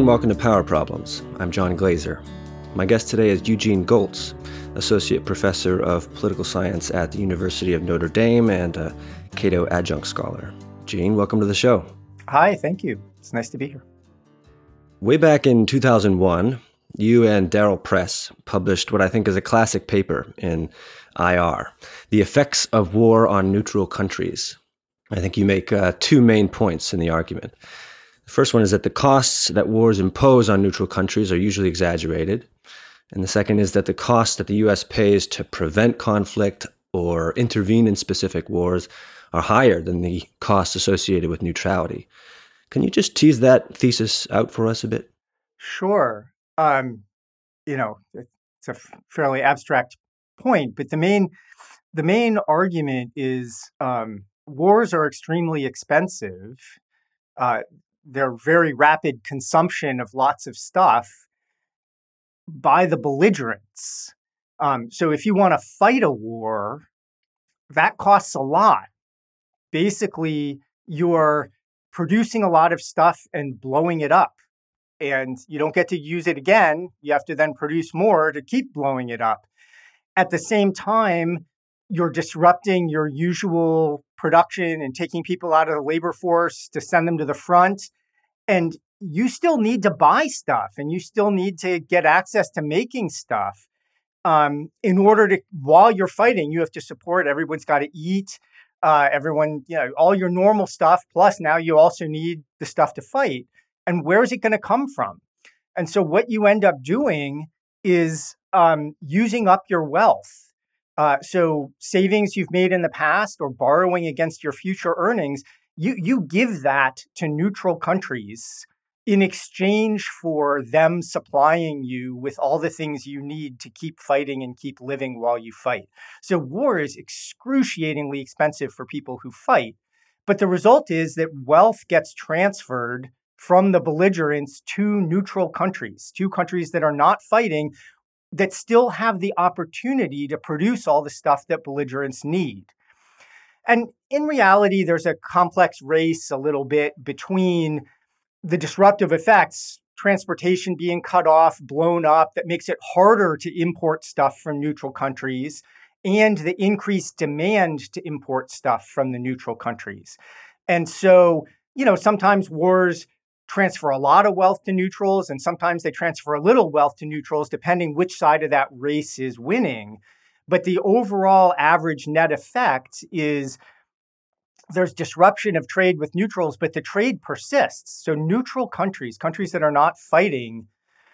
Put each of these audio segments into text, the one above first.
and welcome to Power Problems. I'm John Glazer. My guest today is Eugene Gholz, Associate Professor of Political Science at the University of Notre Dame and a Cato Adjunct Scholar. Gene, welcome to the show. Hi, thank you. It's nice to be here. Way back in 2001, you and Daryl Press published what I think is a classic paper in IR, The Effects of War on Neutral Countries. I think you make two main points in the argument. The first one is that the costs that wars impose on neutral countries are usually exaggerated. And the second is that the costs that the U.S. pays to prevent conflict or intervene in specific wars are higher than the costs associated with neutrality. Can you just tease that thesis out for us a bit? Sure. It's a fairly abstract point, but the main argument is wars are extremely expensive. They're very rapid consumption of lots of stuff by the belligerents. So if you want to fight a war, that costs a lot. Basically, you're producing a lot of stuff and blowing it up. And you don't get to use it again. You have to then produce more to keep blowing it up. At the same time, you're disrupting your usual production and taking people out of the labor force to send them to the front. And you still need to buy stuff and you still need to get access to making stuff. In order to, while you're fighting, you have to support, everyone's got to eat, all your normal stuff. Plus now you also need the stuff to fight. And where is it going to come from? And so what you end up doing is using up your wealth. So savings you've made in the past or borrowing against your future earnings, you give that to neutral countries in exchange for them supplying you with all the things you need to keep fighting and keep living while you fight. So war is excruciatingly expensive for people who fight. But the result is that wealth gets transferred from the belligerents to neutral countries, to countries that are not fighting, that still have the opportunity to produce all the stuff that belligerents need. And in reality, there's a complex race a little bit between the disruptive effects, transportation being cut off, blown up, that makes it harder to import stuff from neutral countries, and the increased demand to import stuff from the neutral countries. And so, sometimes wars transfer a lot of wealth to neutrals, and sometimes they transfer a little wealth to neutrals, depending which side of that race is winning. But the overall average net effect is there's disruption of trade with neutrals, but the trade persists. So neutral countries that are not fighting,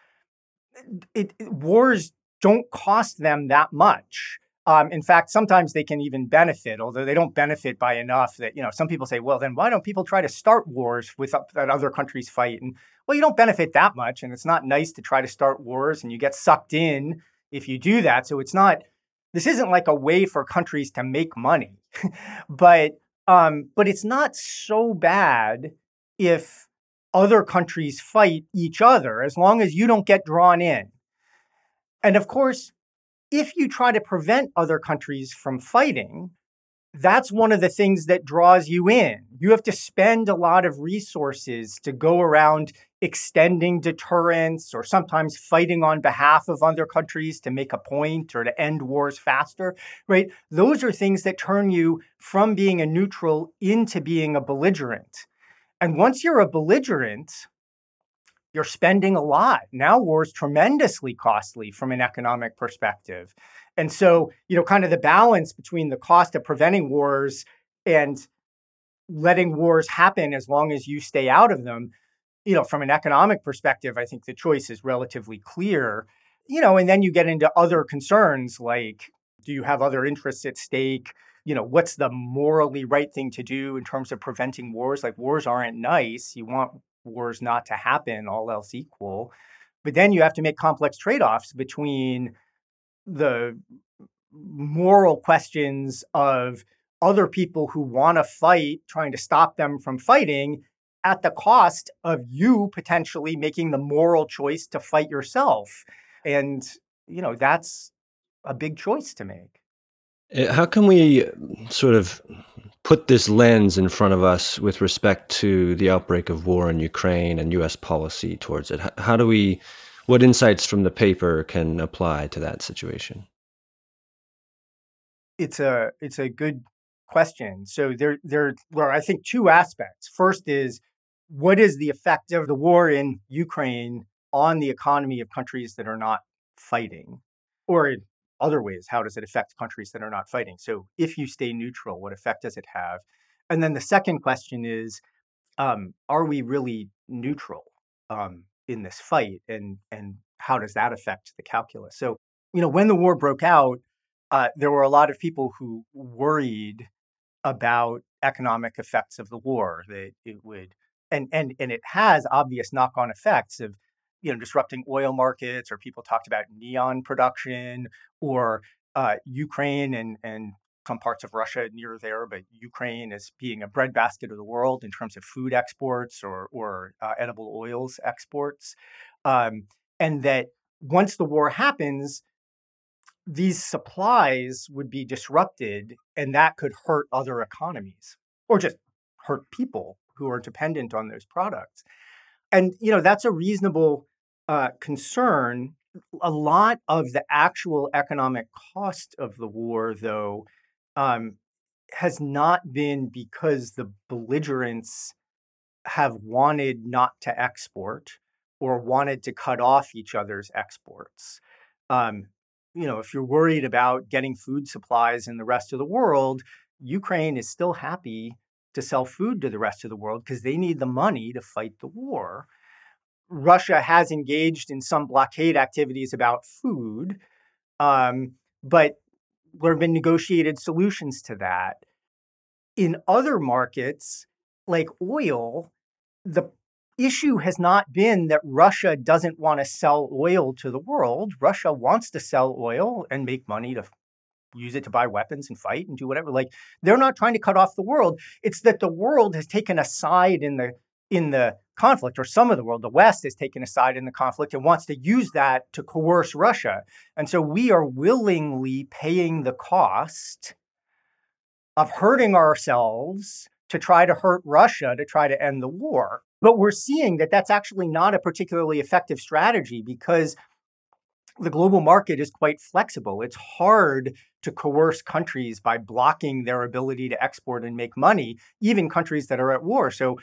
wars don't cost them that much. In fact, sometimes they can even benefit, although they don't benefit by enough that, some people say, well, then why don't people try to start wars that other countries fight? And, well, you don't benefit that much. And it's not nice to try to start wars and you get sucked in if you do that. So this isn't like a way for countries to make money, but it's not so bad if other countries fight each other, as long as you don't get drawn in. And of course, if you try to prevent other countries from fighting, that's one of the things that draws you in. You have to spend a lot of resources to go around extending deterrence or sometimes fighting on behalf of other countries to make a point or to end wars faster, right? Those are things that turn you from being a neutral into being a belligerent. And once you're a belligerent, you're spending a lot. Now war is tremendously costly from an economic perspective. And so, kind of the balance between the cost of preventing wars and letting wars happen as long as you stay out of them, from an economic perspective, I think the choice is relatively clear. And then you get into other concerns like, do you have other interests at stake? What's the morally right thing to do in terms of preventing wars? Like, wars aren't nice. You want wars not to happen, all else equal. But then you have to make complex trade-offs between the moral questions of other people who want to fight, trying to stop them from fighting, at the cost of you potentially making the moral choice to fight yourself. And, that's a big choice to make. How can we sort of put this lens in front of us with respect to the outbreak of war in Ukraine and U.S. policy towards it? What insights from the paper can apply to that situation? It's a good question. So there are, I think, two aspects. First is, what is the effect of the war in Ukraine on the economy of countries that are not fighting? Or in other ways, how does it affect countries that are not fighting? So if you stay neutral, what effect does it have? And then the second question is, are we really neutral in this fight? And how does that affect the calculus? So, when the war broke out, there were a lot of people who worried about economic effects of the war, that it would, and it has obvious knock-on effects of, disrupting oil markets, or people talked about neon production, or Ukraine and some parts of Russia near there, but Ukraine as being a breadbasket of the world in terms of food exports or edible oils exports, and that once the war happens, these supplies would be disrupted, and that could hurt other economies or just hurt people who are dependent on those products. And, that's a reasonable concern. A lot of the actual economic cost of the war, though, has not been because the belligerents have wanted not to export or wanted to cut off each other's exports. Um, if you're worried about getting food supplies in the rest of the world, Ukraine is still happy to sell food to the rest of the world because they need the money to fight the war. Russia has engaged in some blockade activities about food, but there have been negotiated solutions to that. In other markets, like oil, the issue has not been that Russia doesn't want to sell oil to the world. Russia wants to sell oil and make money to use it to buy weapons and fight and do whatever. Like, they're not trying to cut off the world. It's that the world has taken a side in the conflict, or some of the world, the West has taken a side in the conflict and wants to use that to coerce Russia. And so we are willingly paying the cost of hurting ourselves to try to hurt Russia to try to end the war. But we're seeing that that's actually not a particularly effective strategy because the global market is quite flexible. It's hard to coerce countries by blocking their ability to export and make money, even countries that are at war. So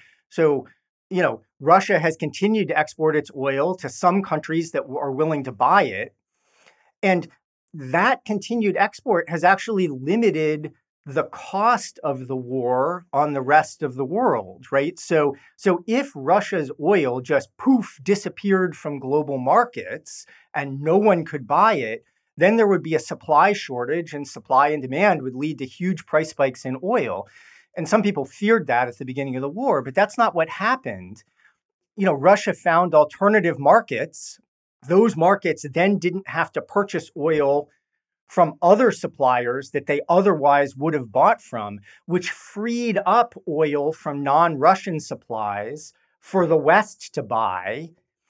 Russia has continued to export its oil to some countries that are willing to buy it. And that continued export has actually limited the cost of the war on the rest of the world, right? So if Russia's oil just disappeared from global markets and no one could buy it, then there would be a supply shortage, and supply and demand would lead to huge price spikes in oil. And some people feared that at the beginning of the war, but that's not what happened. Russia found alternative markets. Those markets then didn't have to purchase oil from other suppliers that they otherwise would have bought from, which freed up oil from non-Russian supplies for the West to buy.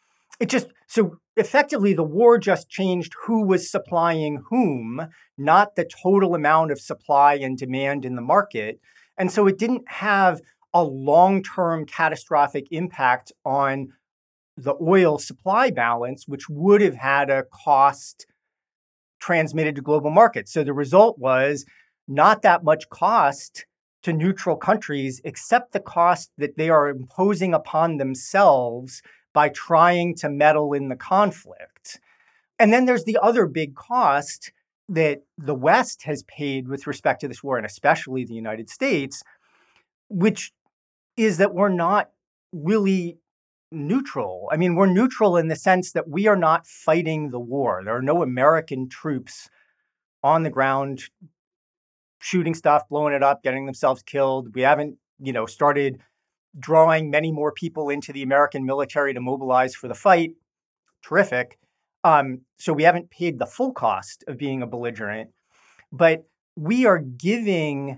So effectively, the war just changed who was supplying whom, not the total amount of supply and demand in the market. And so it didn't have a long-term catastrophic impact on the oil supply balance, which would have had a cost transmitted to global markets. So the result was not that much cost to neutral countries, except the cost that they are imposing upon themselves by trying to meddle in the conflict. And then there's the other big cost that the West has paid with respect to this war, and especially the United States, which is that we're not really neutral. I mean, we're neutral in the sense that we are not fighting the war. There are no American troops on the ground shooting stuff, blowing it up, getting themselves killed. We haven't, started drawing many more people into the American military to mobilize for the fight. Terrific. So we haven't paid the full cost of being a belligerent, but we are giving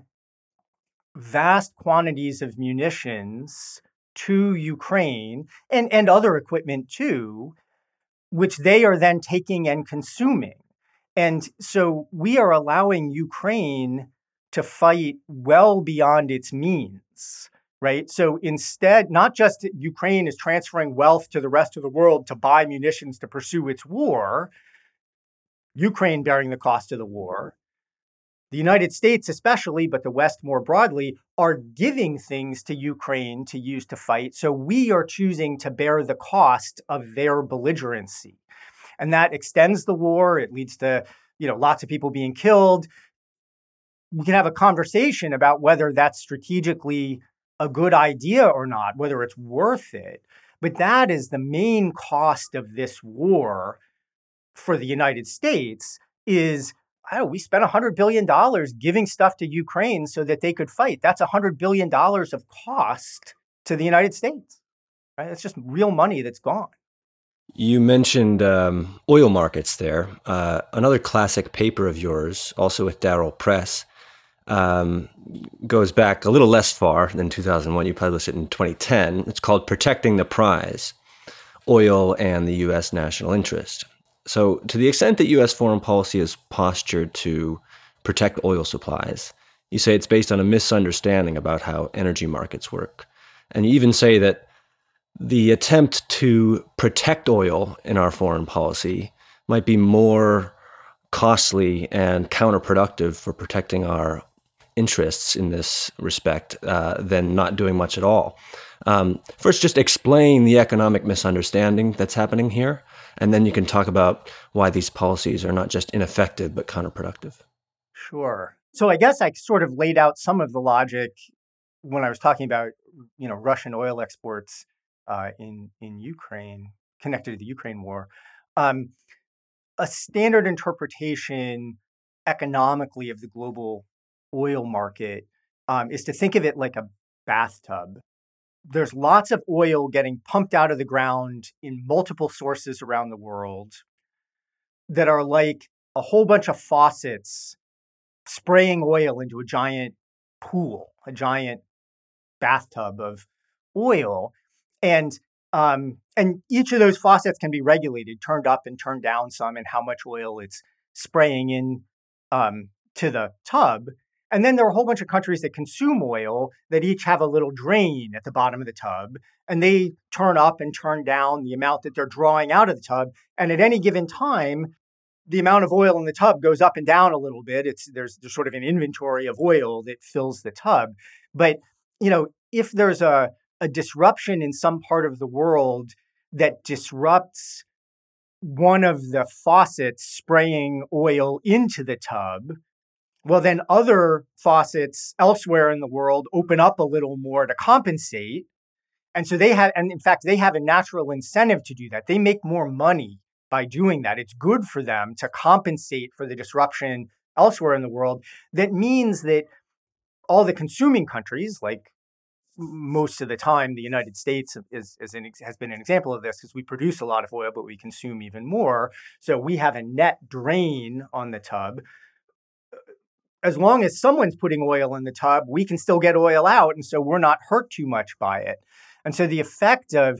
vast quantities of munitions to Ukraine and other equipment too, which they are then taking and consuming. And so we are allowing Ukraine to fight well beyond its means, right? So instead, not just Ukraine is transferring wealth to the rest of the world to buy munitions to pursue its war, Ukraine bearing the cost of the war. The United States especially, but the West more broadly, are giving things to Ukraine to use to fight. So we are choosing to bear the cost of their belligerency. And that extends the war. It leads to, lots of people being killed. We can have a conversation about whether that's strategically a good idea or not, whether it's worth it. But that is the main cost of this war for the United States is, we spent $100 billion giving stuff to Ukraine so that they could fight. That's $100 billion of cost to the United States. Right? It's just real money that's gone. You mentioned oil markets there. Another classic paper of yours, also with Darryl Press, goes back a little less far than 2001. You published it in 2010. It's called Protecting the Prize, Oil and the U.S. National Interest. So to the extent that U.S. foreign policy is postured to protect oil supplies, you say it's based on a misunderstanding about how energy markets work. And you even say that the attempt to protect oil in our foreign policy might be more costly and counterproductive for protecting our interests in this respect than not doing much at all. First, just explain the economic misunderstanding that's happening here, and then you can talk about why these policies are not just ineffective, but counterproductive. Sure. So I guess I sort of laid out some of the logic when I was talking about, Russian oil exports in Ukraine, connected to the Ukraine war. A standard interpretation economically of the global oil market is to think of it like a bathtub. There's lots of oil getting pumped out of the ground in multiple sources around the world that are like a whole bunch of faucets spraying oil into a giant pool, a giant bathtub of oil. And each of those faucets can be regulated, turned up and turned down some, and how much oil it's spraying in to the tub. And then there are a whole bunch of countries that consume oil that each have a little drain at the bottom of the tub, and they turn up and turn down the amount that they're drawing out of the tub. And at any given time, the amount of oil in the tub goes up and down a little bit. There's sort of an inventory of oil that fills the tub. But, if there's a disruption in some part of the world that disrupts one of the faucets spraying oil into the tub, well, then other faucets elsewhere in the world open up a little more to compensate. And so in fact, they have a natural incentive to do that. They make more money by doing that. It's good for them to compensate for the disruption elsewhere in the world. That means that all the consuming countries, like most of the time, the United States has been an example of this because we produce a lot of oil, but we consume even more. So we have a net drain on the tub. As long as someone's putting oil in the tub, we can still get oil out. And so we're not hurt too much by it. And so the effect of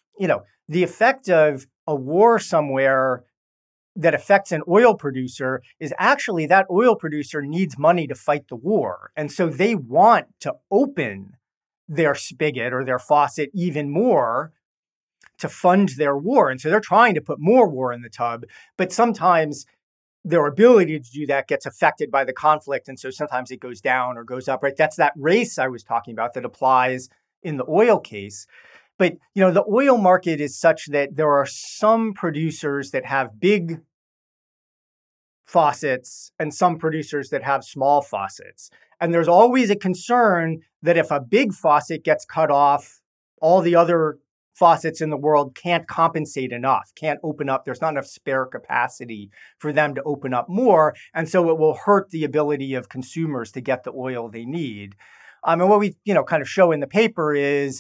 a war somewhere that affects an oil producer is actually that oil producer needs money to fight the war. And so they want to open their spigot or their faucet even more to fund their war. And so they're trying to put more war in the tub, but sometimes their ability to do that gets affected by the conflict. And so sometimes it goes down or goes up, right? That's that race I was talking about that applies in the oil case. But, the oil market is such that there are some producers that have big faucets and some producers that have small faucets. And there's always a concern that if a big faucet gets cut off, all the other faucets in the world can't compensate enough, can't open up. There's not enough spare capacity for them to open up more. And so it will hurt the ability of consumers to get the oil they need. And what we, kind of show in the paper is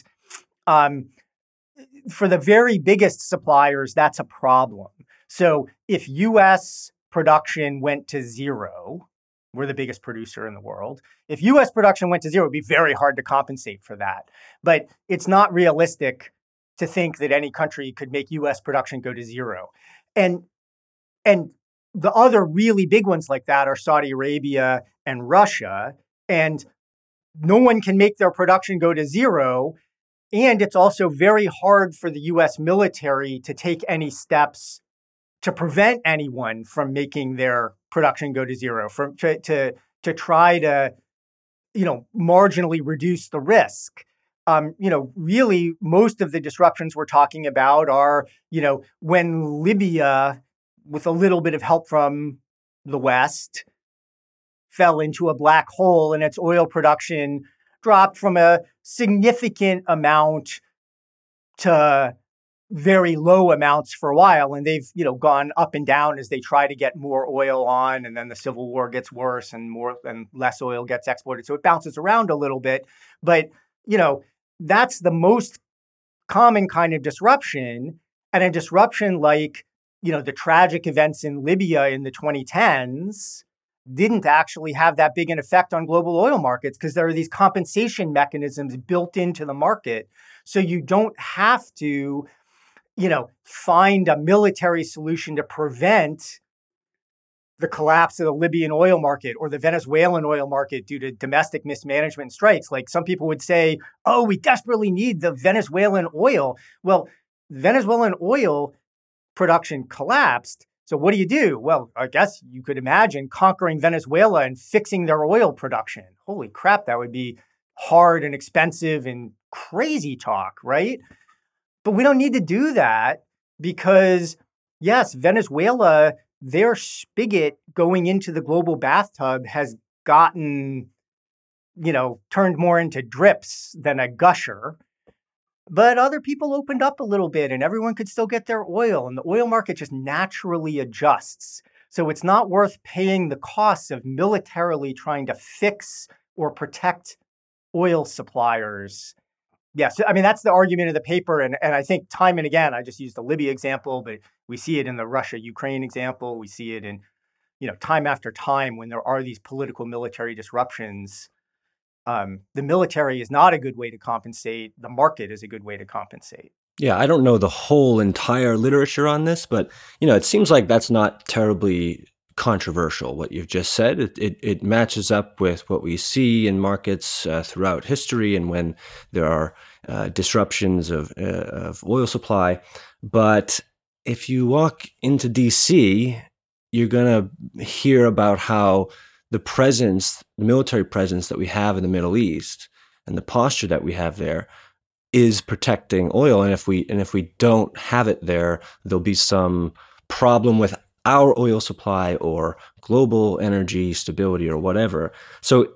for the very biggest suppliers, that's a problem. So if U.S. production went to zero, we're the biggest producer in the world. If U.S. production went to zero, it'd be very hard to compensate for that. But it's not realistic to think that any country could make U.S. production go to zero. And the other really big ones like that are Saudi Arabia and Russia. And no one can make their production go to zero. And it's also very hard for the US military to take any steps to prevent anyone from making their production go to zero, to try to, marginally reduce the risk. Really, most of the disruptions we're talking about are, when Libya, with a little bit of help from the West, fell into a black hole and its oil production dropped from a significant amount to very low amounts for a while. And they've, gone up and down as they try to get more oil on, and then the civil war gets worse and more and less oil gets exported. So it bounces around a little bit. But, that's the most common kind of disruption. And a disruption like, the tragic events in Libya in the 2010s didn't actually have that big an effect on global oil markets because there are these compensation mechanisms built into the market. So you don't have to, find a military solution to prevent the collapse of the Libyan oil market or the Venezuelan oil market due to domestic mismanagement and strikes. Like some people would say, oh, we desperately need the Venezuelan oil. Well, Venezuelan oil production collapsed. So what do? Well, I guess you could imagine conquering Venezuela and fixing their oil production. Holy crap, that would be hard and expensive and crazy talk, right? But we don't need to do that because, yes, Venezuela, their spigot going into the global bathtub has gotten, turned more into drips than a gusher. But other people opened up a little bit and everyone could still get their oil, and the oil market just naturally adjusts. So it's not worth paying the costs of militarily trying to fix or protect oil suppliers. Yes, I mean, that's the argument of the paper. And I think time and again, I just used the Libya example, but we see it in the Russia-Ukraine example. We see it in, time after time when there are these political military disruptions. The military is not a good way to compensate. The market is a good way to compensate. Yeah, I don't know the whole entire literature on this, but, it seems like that's not terribly controversial, what you've just said. It matches up with what we see in markets throughout history and when there are disruptions of oil supply. But if you walk into DC, you're going to hear about how the military presence that we have in the Middle East and the posture that we have there is protecting oil. And if we don't have it there, there'll be some problem with our oil supply or global energy stability or whatever. So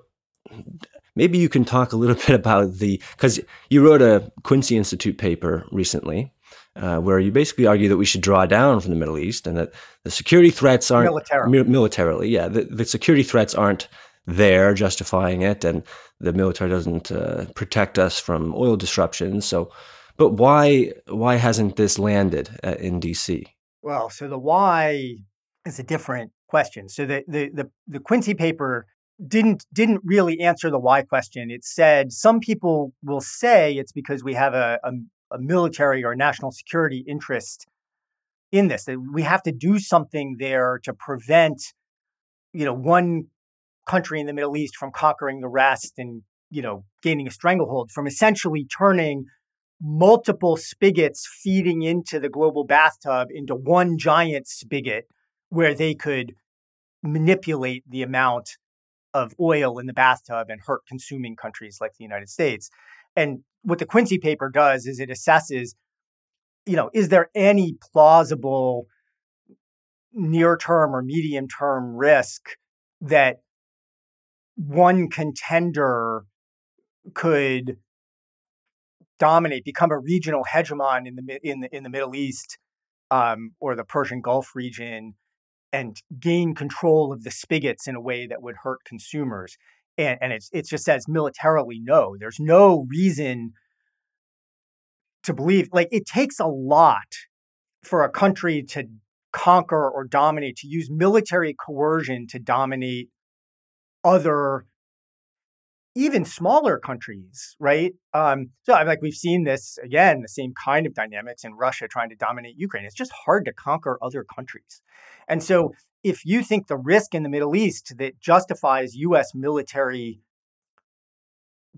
maybe you can talk a little bit about because you wrote a Quincy Institute paper recently where you basically argue that we should draw down from the Middle East and that the security threats aren't militarily. Yeah, the security threats aren't there justifying it, and the military doesn't protect us from oil disruptions. So, but why hasn't this landed in DC? Well, so the why is a different question. So the Quincy paper didn't really answer the why question. It said some people will say it's because we have a military or national security interest in this. That we have to do something there to prevent, one country in the Middle East from conquering the rest and, gaining a stranglehold, from essentially turning multiple spigots feeding into the global bathtub into one giant spigot where they could manipulate the amount of oil in the bathtub and hurt consuming countries like the United States. And what the Quincy paper does is it assesses, is there any plausible near-term or medium-term risk that one contender could dominate, become a regional hegemon in the Middle East or the Persian Gulf region, and gain control of the spigots in a way that would hurt consumers. And it just says militarily, no. There's no reason to believe. Like, it takes a lot for a country to conquer or dominate, to use military coercion to dominate other, even smaller countries, right? So we've seen this, again, the same kind of dynamics in Russia trying to dominate Ukraine. It's just hard to conquer other countries. And so if you think the risk in the Middle East that justifies U.S. military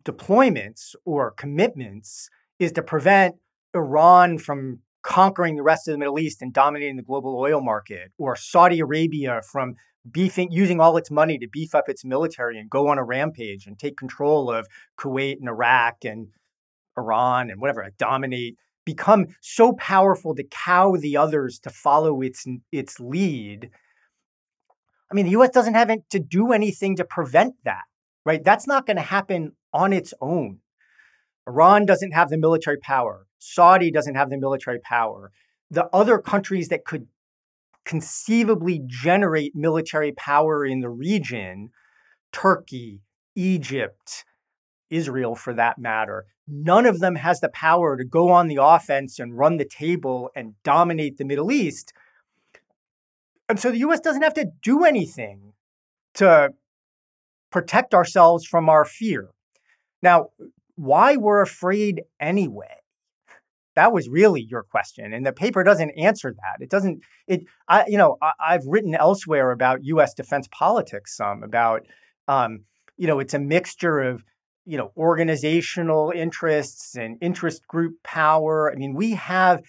deployments or commitments is to prevent Iran from conquering the rest of the Middle East and dominating the global oil market, or Saudi Arabia from using all its money to beef up its military and go on a rampage and take control of Kuwait and Iraq and Iran and whatever, dominate, become so powerful to cow the others to follow its lead. I mean, the U.S. doesn't have to do anything to prevent that, right? That's not going to happen on its own. Iran doesn't have the military power. Saudi doesn't have the military power. The other countries that could conceivably generate military power in the region, Turkey, Egypt, Israel for that matter, none of them has the power to go on the offense and run the table and dominate the Middle East. And so the U.S. doesn't have to do anything to protect ourselves from our fear. Now, why we're afraid anyway? That was really your question, and the paper doesn't answer that. It doesn't. I've written elsewhere about U.S. defense politics. About it's a mixture of organizational interests and interest group power. I mean, we have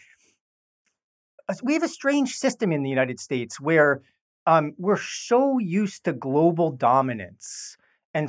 a strange system in the United States where we're so used to global dominance, and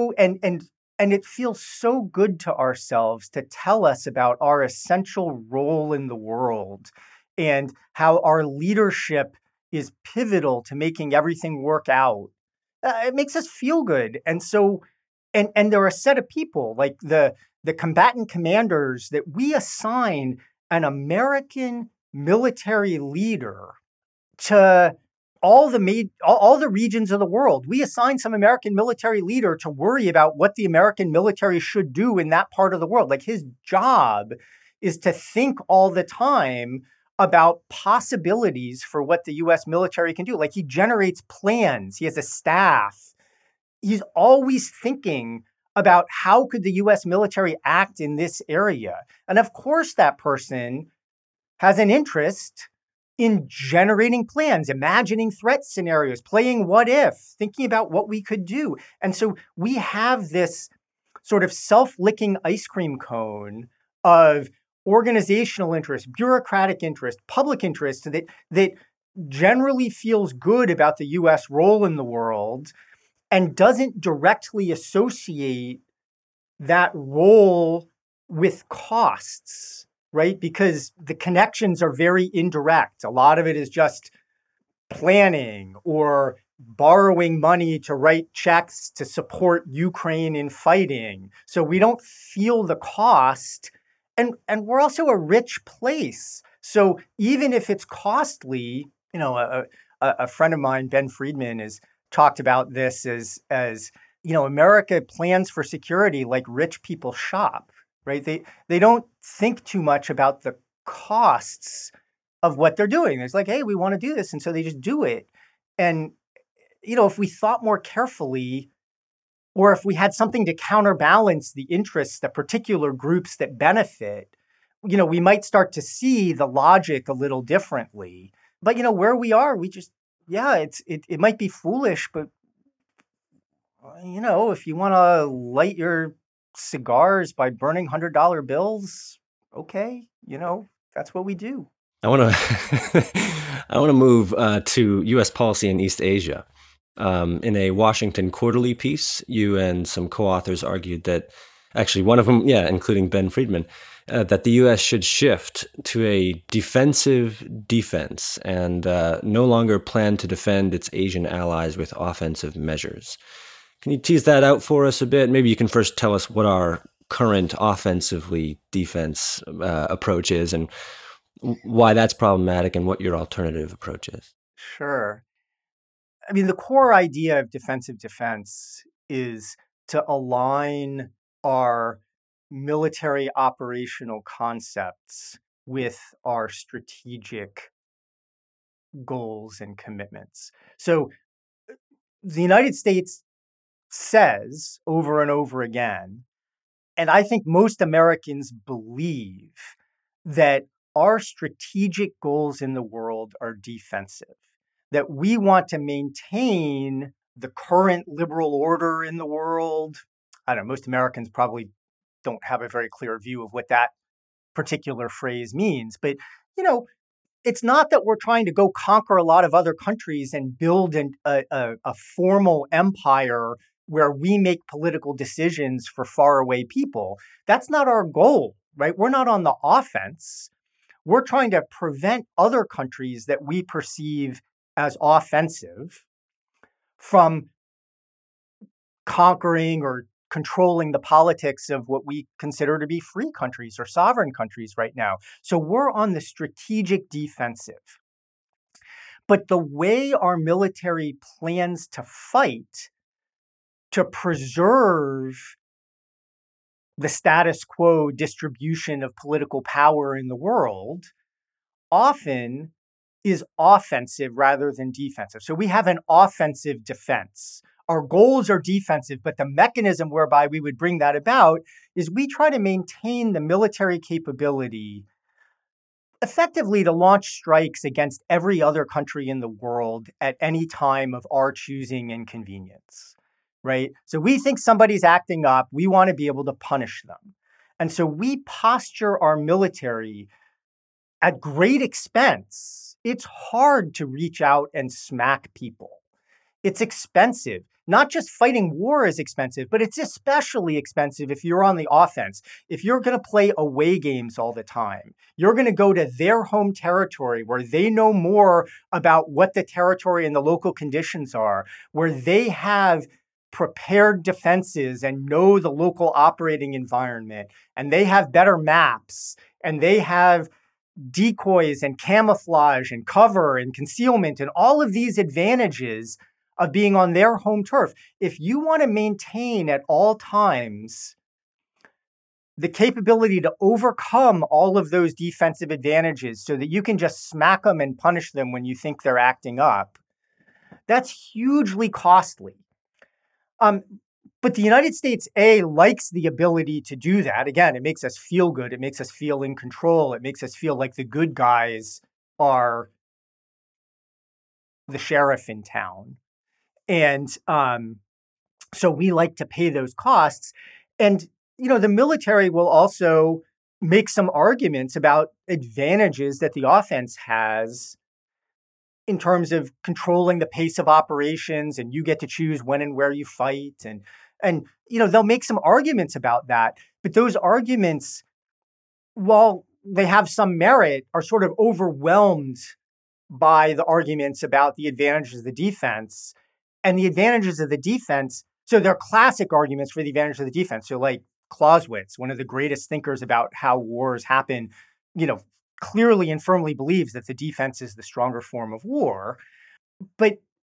it feels so good to ourselves to tell us about our essential role in the world and how our leadership is pivotal to making everything work out. It makes us feel good. And so, and there are a set of people like the combatant commanders that we assign an American military leader to all the regions of the world. We assign some American military leader to worry about what the American military should do in that part of the world. Like, his job is to think all the time about possibilities for what the U.S. military can do. Like, he generates plans. He has a staff. He's always thinking about how could the U.S. military act in this area. And of course, that person has an interest in generating plans, imagining threat scenarios, playing what if, thinking about what we could do. And so we have this sort of self-licking ice cream cone of organizational interest, bureaucratic interest, public interest that generally feels good about the US role in the world and doesn't directly associate that role with costs. Right? Because the connections are very indirect. A lot of it is just planning or borrowing money to write checks to support Ukraine in fighting. So we don't feel the cost. And we're also a rich place. So even if it's costly, a friend of mine, Ben Friedman, has talked about this as America plans for security like rich people shop. Right? They don't think too much about the costs of what they're doing. It's like, hey, we want to do this. And so they just do it. And, if we thought more carefully, or if we had something to counterbalance the interests, the particular groups that benefit, we might start to see the logic a little differently. But, where we are, we just, it might be foolish, but, if you want to light your cigars by burning $100 bills, okay, that's what we do. I want to move to U.S. policy in East Asia. In a Washington Quarterly piece, you and some co-authors argued that, actually one of them, including Ben Friedman, that the U.S. should shift to a defensive defense and no longer plan to defend its Asian allies with offensive measures. Can you tease that out for us a bit? Maybe you can first tell us what our current offensively defense approach is and why that's problematic and what your alternative approach is. Sure. I mean, the core idea of defensive defense is to align our military operational concepts with our strategic goals and commitments. So the United States says over and over again, and I think most Americans believe, that our strategic goals in the world are defensive, that we want to maintain the current liberal order in the world, I don't know, most Americans probably don't have a very clear view of what that particular phrase means. But, you know, it's not that we're trying to go conquer a lot of other countries and build a formal empire where we make political decisions for faraway people. That's not our goal, right? We're not on the offense. We're trying to prevent other countries that we perceive as offensive from conquering or controlling the politics of what we consider to be free countries or sovereign countries right now. So we're on the strategic defensive. But the way our military plans to fight to preserve the status quo distribution of political power in the world often is offensive rather than defensive. So we have an offensive defense. Our goals are defensive, but the mechanism whereby we would bring that about is we try to maintain the military capability effectively to launch strikes against every other country in the world at any time of our choosing and convenience, right? So we think somebody's acting up, we want to be able to punish them. And so we posture our military at great expense. It's hard to reach out and smack people. It's expensive. Not just fighting war is expensive, but it's especially expensive if you're on the offense. If you're going to play away games all the time, you're going to go to their home territory where they know more about what the territory and the local conditions are, where they have prepared defenses and know the local operating environment, and they have better maps, and they have decoys and camouflage and cover and concealment and all of these advantages of being on their home turf. If you want to maintain at all times the capability to overcome all of those defensive advantages so that you can just smack them and punish them when you think they're acting up, that's hugely costly. But the United States, likes the ability to do that. Again, it makes us feel good. It makes us feel in control. It makes us feel like the good guys are the sheriff in town. And so we like to pay those costs. And, the military will also make some arguments about advantages that the offense has in terms of controlling the pace of operations, and you get to choose when and where you fight. And they'll make some arguments about that. But those arguments, while they have some merit, are sort of overwhelmed by the arguments about the advantages of the defense. And the advantages of the defense, so they're classic arguments for the advantage of the defense. So like Clausewitz, one of the greatest thinkers about how wars happen, clearly and firmly believes that the defense is the stronger form of war. But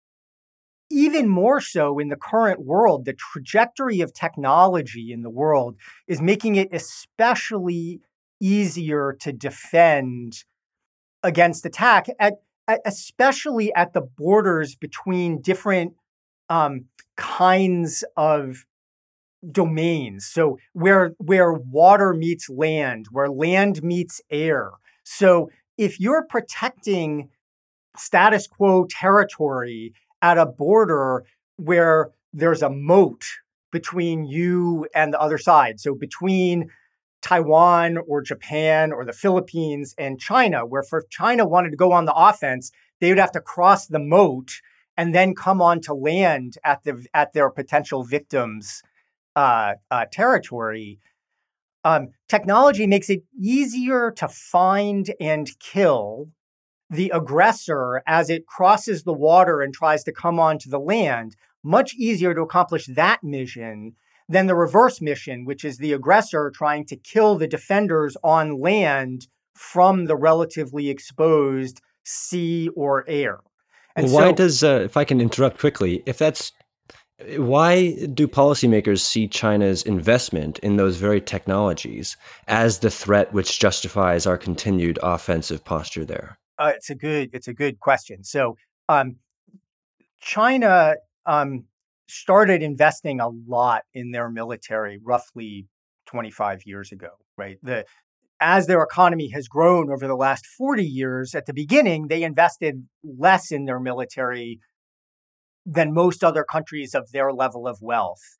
even more so in the current world, the trajectory of technology in the world is making it especially easier to defend against attack, especially at the borders between different kinds of domains. So where water meets land, where land meets air. So if you're protecting status quo territory at a border where there's a moat between you and the other side, so between Taiwan or Japan or the Philippines and China, where if China wanted to go on the offense, they would have to cross the moat and then come onto land at their potential victims' territory. Technology makes it easier to find and kill the aggressor as it crosses the water and tries to come onto the land. Much easier to accomplish that mission than the reverse mission, which is the aggressor trying to kill the defenders on land from the relatively exposed sea or air. And why does, if I can interrupt quickly, why do policymakers see China's investment in those very technologies as the threat which justifies our continued offensive posture there? It's a good question. So China started investing a lot in their military roughly 25 years ago, right? As their economy has grown over the last 40 years, at the beginning, they invested less in their military than most other countries of their level of wealth.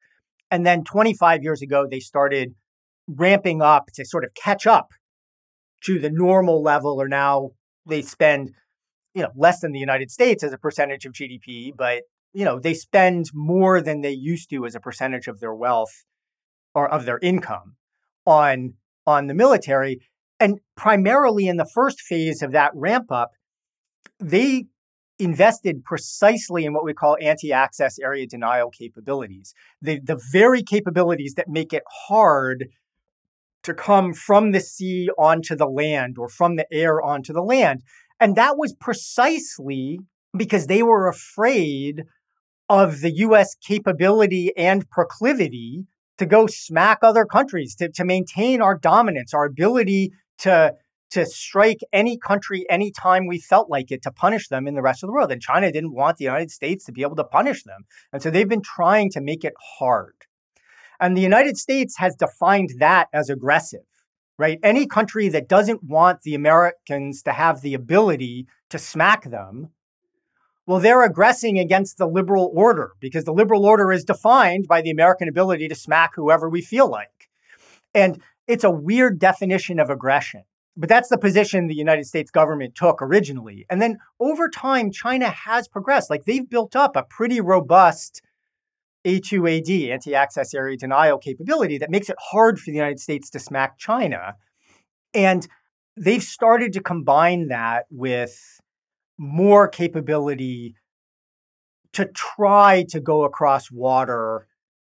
And then 25 years ago, they started ramping up to sort of catch up to the normal level, or now they spend, less than the United States as a percentage of GDP, but, they spend more than they used to as a percentage of their wealth or of their income on the military. And primarily in the first phase of that ramp up, they invested precisely in what we call anti-access area denial capabilities, the very capabilities that make it hard to come from the sea onto the land or from the air onto the land. And that was precisely because they were afraid of the U.S. capability and proclivity to go smack other countries, to maintain our dominance, our ability to strike any country anytime we felt like it, to punish them in the rest of the world. And China didn't want the United States to be able to punish them. And so they've been trying to make it hard. And the United States has defined that as aggressive, right? Any country that doesn't want the Americans to have the ability to smack them, well, they're aggressing against the liberal order, because the liberal order is defined by the American ability to smack whoever we feel like. And it's a weird definition of aggression. But that's the position the United States government took originally. And then over time, China has progressed. Like, they've built up a pretty robust A2AD, anti-access area denial capability, that makes it hard for the United States to smack China. And they've started to combine that with more capability to try to go across water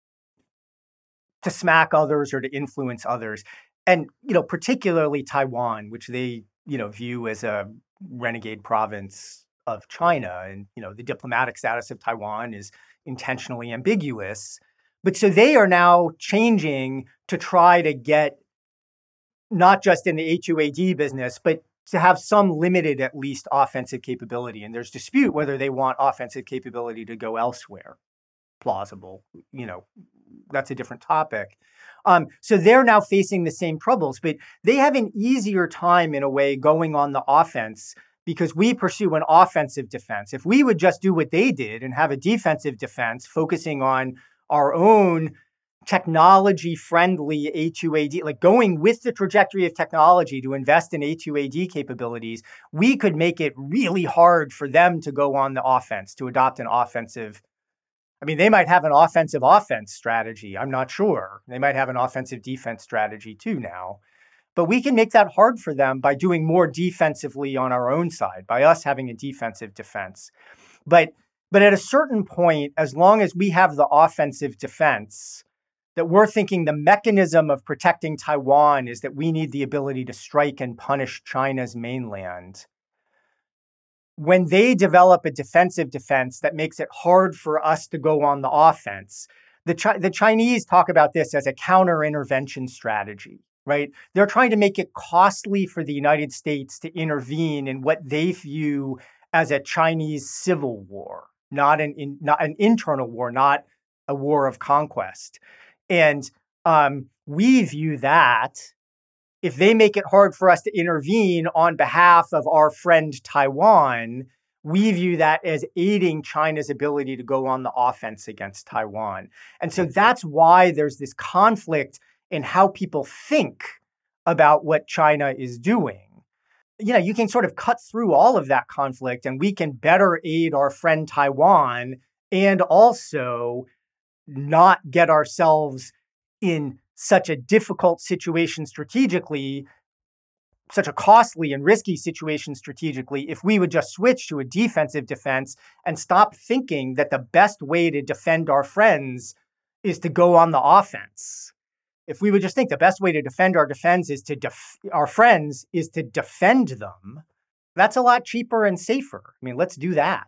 to smack others or to influence others. And, particularly Taiwan, which they, view as a renegade province of China. And, the diplomatic status of Taiwan is intentionally ambiguous. But so they are now changing to try to get not just in the A2AD business, but to have some limited, at least, offensive capability. And there's dispute whether they want offensive capability to go elsewhere. Plausible, that's a different topic. So they're now facing the same troubles, but they have an easier time, in a way, going on the offense, because we pursue an offensive defense. If we would just do what they did and have a defensive defense, focusing on our own technology-friendly A2AD, like going with the trajectory of technology to invest in A2AD capabilities, we could make it really hard for them to go on the offense, to adopt an offensive. I mean, they might have an offensive offense strategy. I'm not sure. They might have an offensive defense strategy too now. But we can make that hard for them by doing more defensively on our own side, by us having a defensive defense. But at a certain point, as long as we have the offensive defense, that we're thinking the mechanism of protecting Taiwan is that we need the ability to strike and punish China's mainland. When they develop a defensive defense that makes it hard for us to go on the offense, the Chinese talk about this as a counter-intervention strategy, right? They're trying to make it costly for the United States to intervene in what they view as a Chinese civil war, not an internal war, not a war of conquest. And we view that, if they make it hard for us to intervene on behalf of our friend Taiwan, we view that as aiding China's ability to go on the offense against Taiwan. And so that's why there's this conflict in how people think about what China is doing. You can sort of cut through all of that conflict, and we can better aid our friend Taiwan and also not get ourselves in such a difficult situation strategically, such a costly and risky situation strategically, if we would just switch to a defensive defense and stop thinking that the best way to defend our friends is to go on the offense. If we would just think the best way to defend our friends is to defend them, that's a lot cheaper and safer. I mean, let's do that.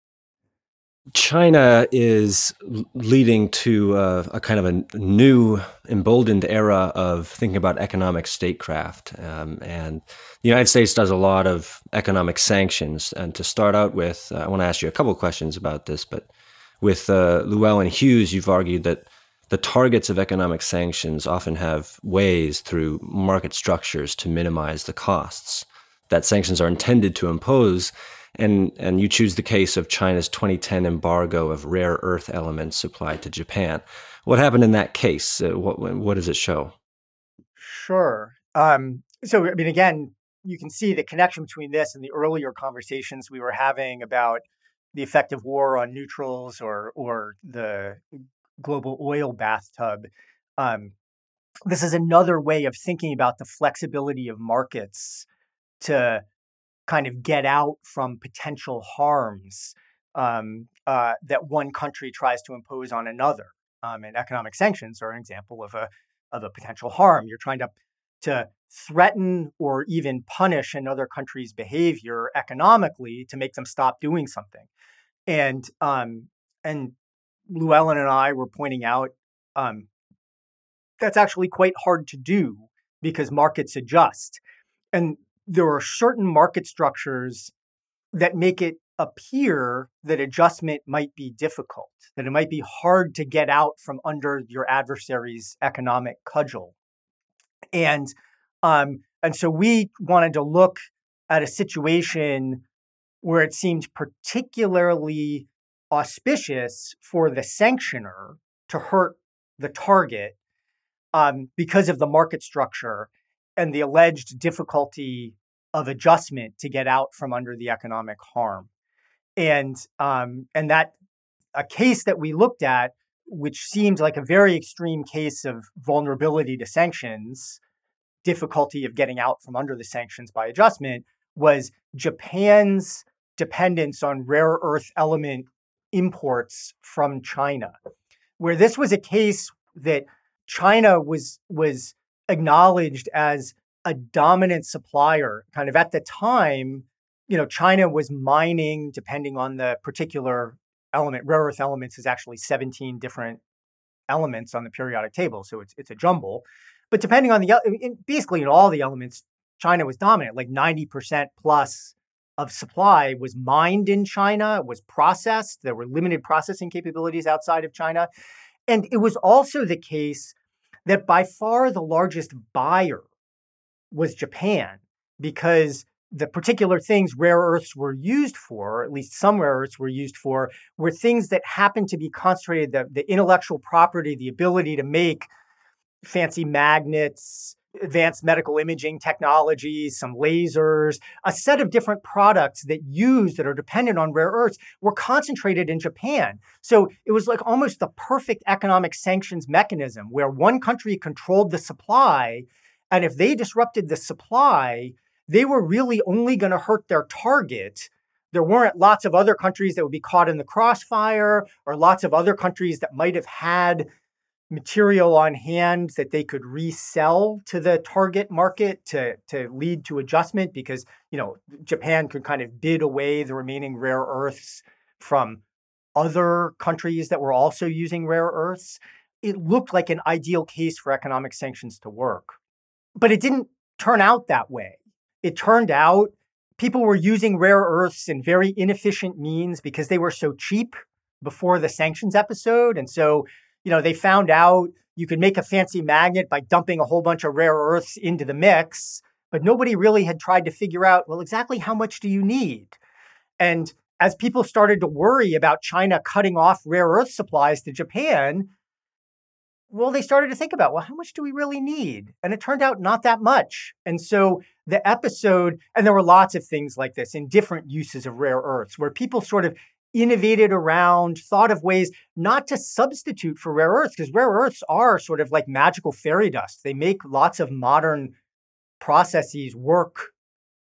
China is leading to a kind of a new, emboldened era of thinking about economic statecraft. And the United States does a lot of economic sanctions. And to start out with, I want to ask you a couple of questions about this, but with Llewellyn Hughes, you've argued that the targets of economic sanctions often have ways through market structures to minimize the costs that sanctions are intended to impose. And you choose the case of China's 2010 embargo of rare earth elements supplied to Japan. What happened in that case? What does it show? Sure. So, I mean, again, you can see the connection between this and the earlier conversations we were having about the effect of war on neutrals or the global oil bathtub. Um, this is another way of thinking about the flexibility of markets to kind of get out from potential harms that one country tries to impose on another. And economic sanctions are an example of a potential harm. You're trying to threaten or even punish another country's behavior economically to make them stop doing something. And Llewellyn and I were pointing out that's actually quite hard to do because markets adjust. And there are certain market structures that make it appear that adjustment might be difficult, that it might be hard to get out from under your adversary's economic cudgel. And so we wanted to look at a situation where it seemed particularly auspicious for the sanctioner to hurt the target because of the market structure and the alleged difficulty of adjustment to get out from under the economic harm. And that a case that we looked at, which seemed like a very extreme case of vulnerability to sanctions, difficulty of getting out from under the sanctions by adjustment, was Japan's dependence on rare earth element imports from China, where this was a case that China was acknowledged as a dominant supplier. Kind of at the time, China was mining, depending on the particular element. Rare earth elements is actually 17 different elements on the periodic table, so it's a jumble. But depending on basically in all the elements, China was dominant. Like 90% plus of supply was mined in China, was processed. There were limited processing capabilities outside of China. And it was also the case that by far the largest buyer was Japan, because the particular things rare earths were used for, or at least some rare earths were used for, were things that happened to be concentrated, the intellectual property, the ability to make fancy magnets, advanced medical imaging technologies, some lasers, a set of different products that are dependent on rare earths were concentrated in Japan. So it was like almost the perfect economic sanctions mechanism where one country controlled the supply. And if they disrupted the supply, they were really only going to hurt their target. There weren't lots of other countries that would be caught in the crossfire, or lots of other countries that might have had material on hand that they could resell to the target market to lead to adjustment, because Japan could kind of bid away the remaining rare earths from other countries that were also using rare earths. It looked like an ideal case for economic sanctions to work. But it didn't turn out that way. It turned out people were using rare earths in very inefficient means because they were so cheap before the sanctions episode. And so they found out you could make a fancy magnet by dumping a whole bunch of rare earths into the mix, but nobody really had tried to figure out, well, exactly how much do you need? And as people started to worry about China cutting off rare earth supplies to Japan, well, they started to think about, well, how much do we really need? And it turned out not that much. And so the episode, and there were lots of things like this in different uses of rare earths, where people sort of innovated around, thought of ways not to substitute for rare earths, because rare earths are sort of like magical fairy dust. They make lots of modern processes work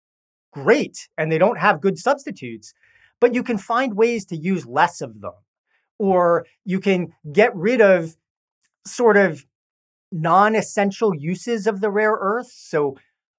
great, and they don't have good substitutes. But you can find ways to use less of them, or you can get rid of sort of non-essential uses of the rare earths. So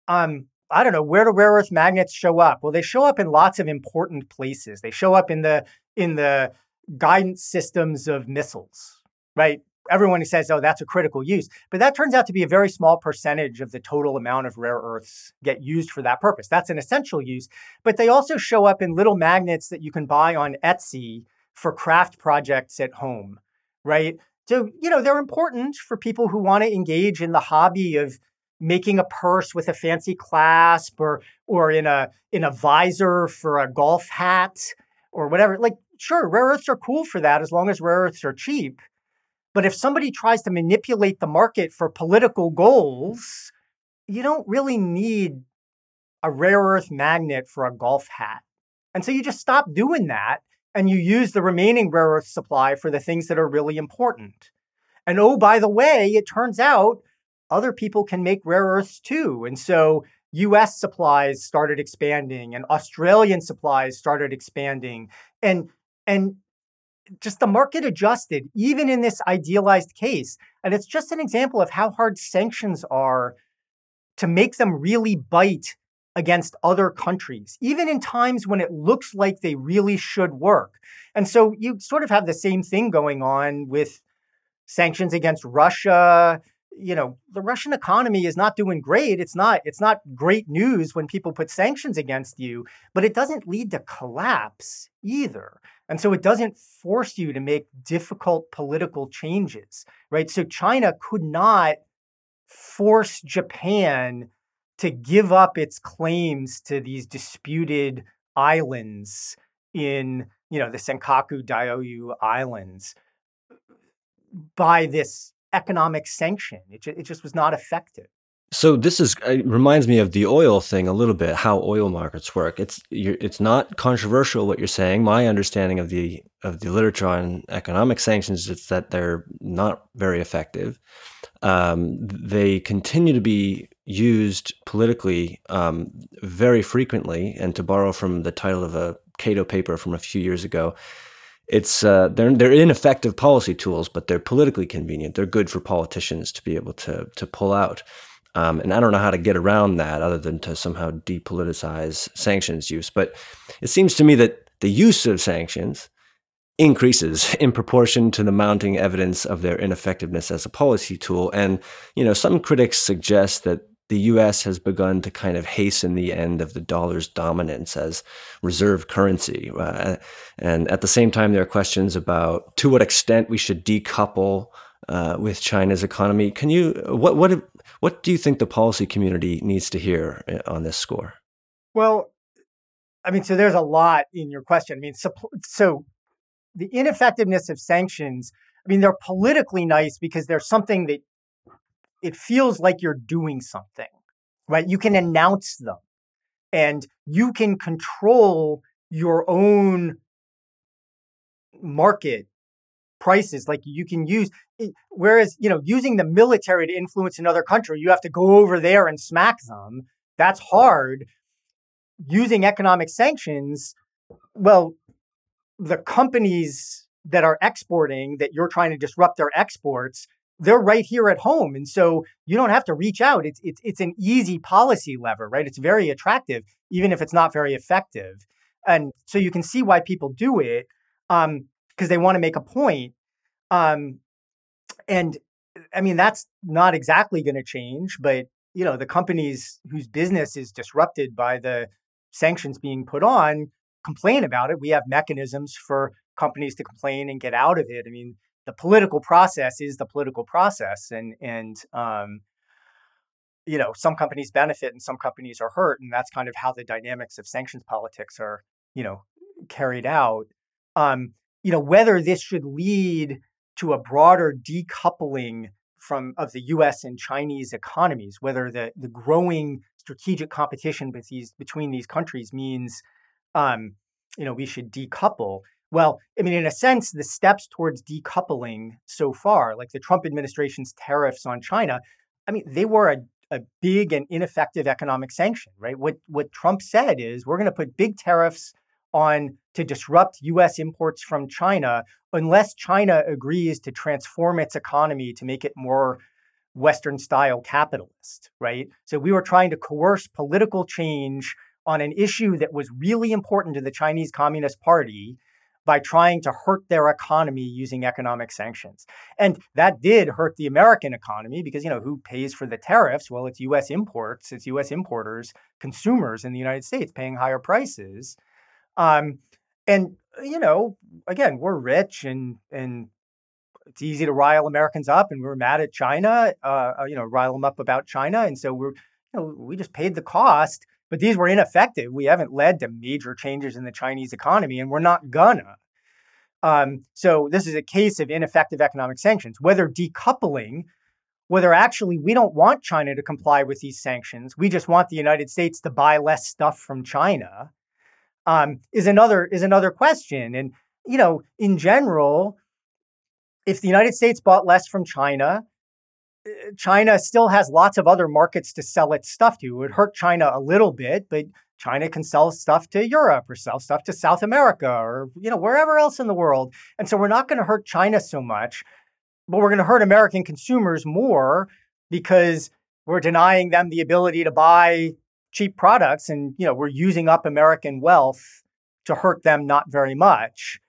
I don't know, where do rare earth magnets show up? Well, they show up in lots of important places. They show up in the guidance systems of missiles, right? Everyone says, oh, that's a critical use. But that turns out to be a very small percentage of the total amount of rare earths get used for that purpose. That's an essential use. But they also show up in little magnets that you can buy on Etsy for craft projects at home, right? So, they're important for people who want to engage in the hobby of making a purse with a fancy clasp, or in a visor for a golf hat or whatever. Like, sure, rare earths are cool for that as long as rare earths are cheap. But if somebody tries to manipulate the market for political goals, you don't really need a rare earth magnet for a golf hat. And so you just stop doing that and you use the remaining rare earth supply for the things that are really important. And oh, by the way, it turns out other people can make rare earths too. And so US supplies started expanding and Australian supplies started expanding. And just the market adjusted, even in this idealized case. And it's just an example of how hard sanctions are to make them really bite against other countries, even in times when it looks like they really should work. And so you sort of have the same thing going on with sanctions against Russia. The Russian economy is not doing great. It's not great news when people put sanctions against you, but it doesn't lead to collapse either. And so it doesn't force you to make difficult political changes, right? So China could not force Japan to give up its claims to these disputed islands in, the Senkaku Diaoyu Islands by this economic sanction. It just was not effective. So this reminds me of the oil thing a little bit, how oil markets work. It's not controversial what you're saying. My understanding of the literature on economic sanctions is that they're not very effective. They continue to be used politically very frequently, and to borrow from the title of a Cato paper from a few years ago, it's they're ineffective policy tools, but they're politically convenient. They're good for politicians to be able to pull out. And I don't know how to get around that other than to somehow depoliticize sanctions use. But it seems to me that the use of sanctions increases in proportion to the mounting evidence of their ineffectiveness as a policy tool. And, some critics suggest that the U.S. has begun to kind of hasten the end of the dollar's dominance as reserve currency. And at the same time, there are questions about to what extent we should decouple with China's economy. What do you think the policy community needs to hear on this score? Well, so there's a lot in your question. So the ineffectiveness of sanctions, they're politically nice because there's something that it feels like you're doing something, right? You can announce them and you can control your own market prices. Like you can use, whereas, using the military to influence another country, you have to go over there and smack them. That's hard. Using economic sanctions, well, the companies that are exporting that you're trying to disrupt their exports, they're right here at home. And so you don't have to reach out. It's an easy policy lever, right? It's very attractive, even if it's not very effective. And so you can see why people do it because they want to make a point. That's not exactly going to change, but the companies whose business is disrupted by the sanctions being put on complain about it. We have mechanisms for companies to complain and get out of it. The political process is the political process, and some companies benefit and some companies are hurt, and that's kind of how the dynamics of sanctions politics are, carried out. Whether this should lead to a broader decoupling of the U.S. and Chinese economies, whether the growing strategic competition between these countries means, we should decouple. Well, in a sense, the steps towards decoupling so far, like the Trump administration's tariffs on China, they were a big and ineffective economic sanction, right? What Trump said is we're going to put big tariffs on to disrupt U.S. imports from China unless China agrees to transform its economy to make it more Western-style capitalist, right? So we were trying to coerce political change on an issue that was really important to the Chinese Communist Party by trying to hurt their economy using economic sanctions. And that did hurt the American economy because, who pays for the tariffs? Well, it's U.S. imports, it's U.S. importers, consumers in the United States paying higher prices. Again, we're rich and it's easy to rile Americans up, and we were mad at China, rile them up about China. And so we just paid the cost, but these were ineffective. We haven't led to major changes in the Chinese economy, and we're not gonna. So this is a case of ineffective economic sanctions. Whether actually we don't want China to comply with these sanctions, we just want the United States to buy less stuff from China, is another question. And in general, if the United States bought less from China, China still has lots of other markets to sell its stuff to. It would hurt China a little bit, but China can sell stuff to Europe or sell stuff to South America or wherever else in the world. And so we're not going to hurt China so much, but we're going to hurt American consumers more because we're denying them the ability to buy cheap products, and we're using up American wealth to hurt them not very much.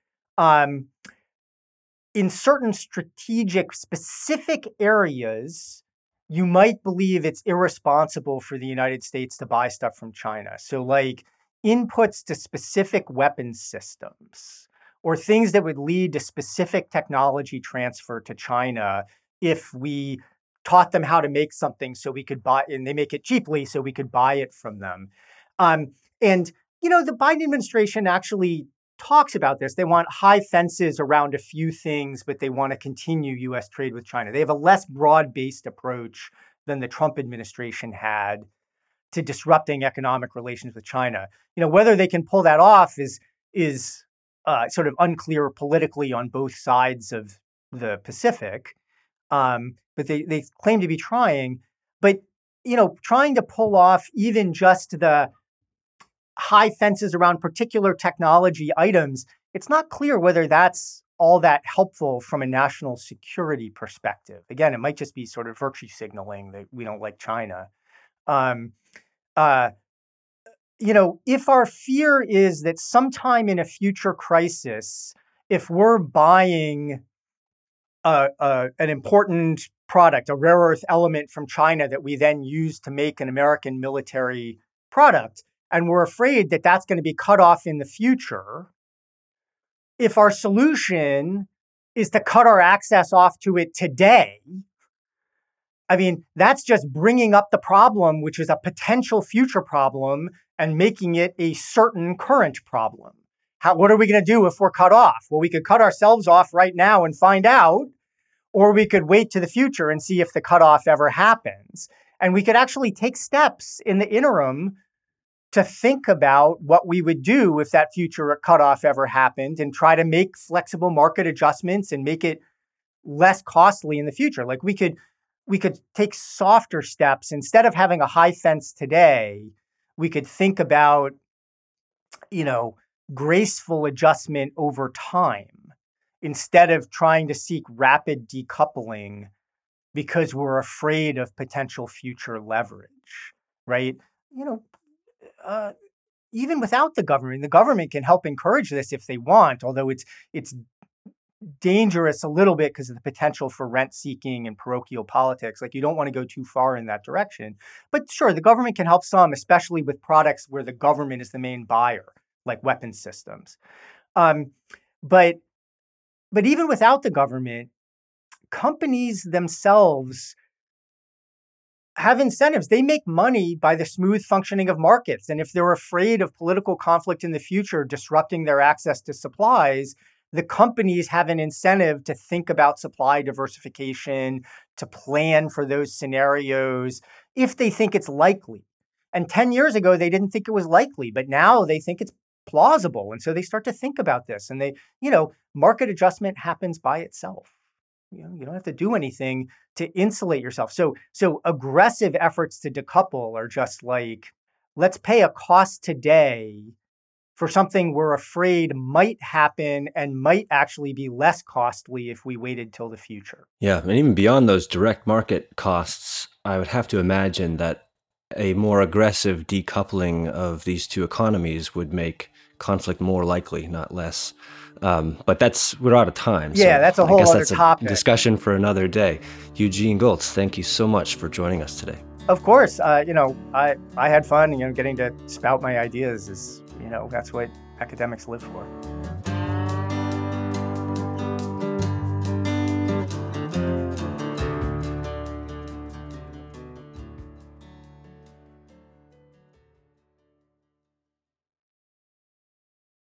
In certain strategic, specific areas, you might believe it's irresponsible for the United States to buy stuff from China. So like inputs to specific weapons systems or things that would lead to specific technology transfer to China if we taught them how to make something so we could buy, and they make it cheaply so we could buy it from them. And the Biden administration actually talks about this. They want high fences around a few things, but they want to continue U.S. trade with China. They have a less broad-based approach than the Trump administration had to disrupting economic relations with China. Whether they can pull that off is sort of unclear politically on both sides of the Pacific. But they claim to be trying. But trying to pull off even just the high fences around particular technology items, it's not clear whether that's all that helpful from a national security perspective. Again, it might just be sort of virtue signaling that we don't like China. If our fear is that sometime in a future crisis, if we're buying an important product, a rare earth element from China that we then use to make an American military product, and we're afraid that that's going to be cut off in the future, if our solution is to cut our access off to it today, that's just bringing up the problem, which is a potential future problem, and making it a certain current problem. What are we going to do if we're cut off? Well, we could cut ourselves off right now and find out, or we could wait to the future and see if the cutoff ever happens. And we could actually take steps in the interim to think about what we would do if that future cutoff ever happened and try to make flexible market adjustments and make it less costly in the future. Like we could take softer steps. Instead of having a high fence today, we could think about, graceful adjustment over time instead of trying to seek rapid decoupling because we're afraid of potential future leverage, right? Even without the government can help encourage this if they want, although it's dangerous a little bit because of the potential for rent seeking and parochial politics. Like you don't want to go too far in that direction. But sure, the government can help some, especially with products where the government is the main buyer, like weapons systems. But even without the government, companies themselves have incentives. They make money by the smooth functioning of markets. And if they're afraid of political conflict in the future disrupting their access to supplies, the companies have an incentive to think about supply diversification, to plan for those scenarios if they think it's likely. And 10 years ago, they didn't think it was likely, but now they think it's plausible. And so they start to think about this, and market adjustment happens by itself. You don't have to do anything to insulate yourself. So aggressive efforts to decouple are just like, let's pay a cost today for something we're afraid might happen and might actually be less costly if we waited till the future. Yeah, and even beyond those direct market costs, I would have to imagine that a more aggressive decoupling of these two economies would make conflict more likely, not less. But we're out of time. Yeah, so that's a whole other topic. Discussion for another day. Eugene Gholz, thank you so much for joining us today. Of course, I had fun. Getting to spout my ideas is, that's what academics live for.